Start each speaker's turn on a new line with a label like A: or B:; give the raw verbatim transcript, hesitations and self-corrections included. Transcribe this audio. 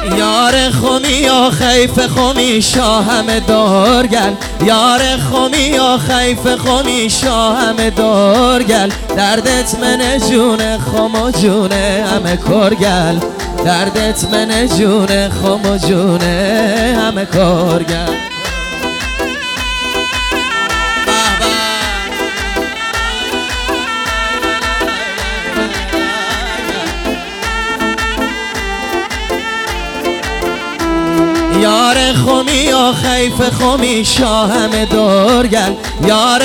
A: یار خومی یا خیف خومی شاهم دارگل یار خومی یا خیف خومی شاهم دارگل دردت من جون خم و جون همه کارگل دردت من جون خم و جون همه کارگل یار خومی یا خیف خومی شاهم دارگل یار